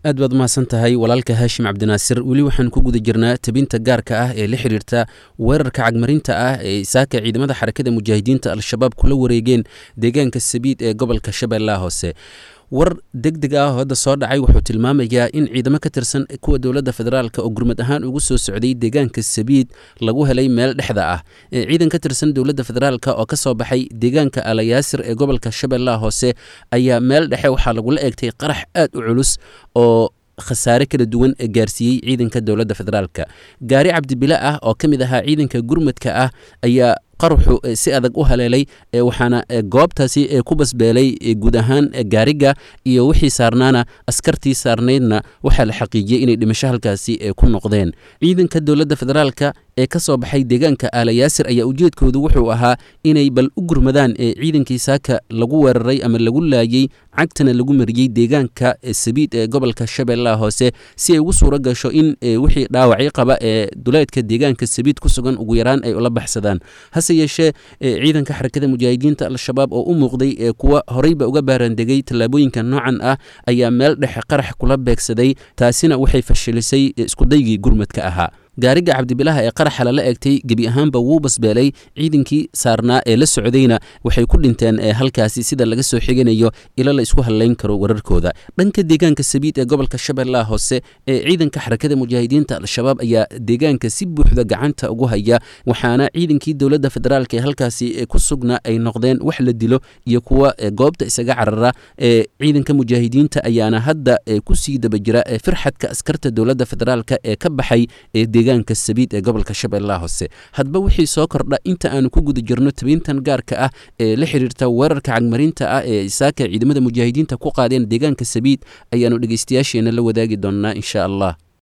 aad baad mahadsan tahay walaalka Haashim Cabdinaasir wali waxaan ku guda jirnaa tabinta gaarka ah ee la xiriirta weerarka cagmarinta ah ee saaka ciidamada xarakada mujaahidiinta al-shabaab kula wareegeen deegaanka Sabiid ee gobolka Shabeellaha Hoose. war degdeg ah oo hadda soo dhacay wuxuu tilmaamayaa in ciidamo ka tirsan kuwa dowladda federaalka oo gurmad ahaan ugu soo socday deegaanka Sabiid lagu helay meel dhexda ah. ciidan ka tirsan dowladda federaalka oo ka soo baxay deegaanka Alayaasir ee gobolka Shabeellaha Hoose ayaa meel dhexe waxaa lagu la eegtay qarax aad u culus oo khasaare kala duwan gaarsiiyay ciidanka dowladda federaalka. gaari cabdibila ah oo kamid ahaa ciidanka gurmadka ah ayaa qaruxu si adag u haleelay waxaana goobtaasi ku basbeelay guud ahaan gaariga iyo wixii saarnaana askartii saarneydna waxaa la xaqiijiyay inay dhimasho halkaasi ku noqdeen. ciidanka dowladda federaalka ee ka soo baxay deegaanka Alayaasir ayaa ujeedkoodu wuxuu ahaa inay bal u gurmadaan ciidankii saaka lagu weeraray ama lagu laayay cagtana lagu mariyay deegaanka Sabiid ee gobolka Shabeellaha Hoose si ay ugu suura gasho in wixii dhaawacyo qaba ee duleedka deegaanka Sabiid ku sugan ugu yaraan ay ula baxsadaan. hase yeeshee ciidanka xarakada mujaahidiinta al-shabaab oo u muuqday kuwa horeyba uga baarandegay tallaabooyinka noocan ah ayaa meel dhexe qarax kula beegsaday, taasina waxay fashilisay iskudaygii gurmadka ahaa. gaariga cabdibilaha ee qaraxa lala eegtay gebi ahaanba wuu basbeelay, ciidankii saarnaa ee la socdayna waxay ku dhinteen halkaasi sida laga soo xiganayo ila la isku halayn karo wararkooda. dhanka deegaanka Sabiid ee gobolka Shabeellaha Hoose ciidanka xarakada mujaahidiinta al-shabaab ayaa deegaanka si buuxda gacanta ugu haya, waxaana ciidankii dowladda federaalka ee halkaasi ku sugnaa ay noqdeen wax la dilo iyo kuwa goobta isaga carara. ciidanka mujaahidiinta ayaana hadda ku sii daba jira firxadka askarta dowladda federaalka ee ka baxay deegaanka Sabiid ee gobolka Shabeellaha Hoose. hadba wixii soo kordha inta aanu ku guda jirno tabintan gaarka ah ee la xiriirta weerarka cagmarinta ah ee saaka ciidamada mujaahidiinta ku qaadeen deegaanka Sabiid ayaanu dhageystayaasheena la wadaagi doonaa insha Allah.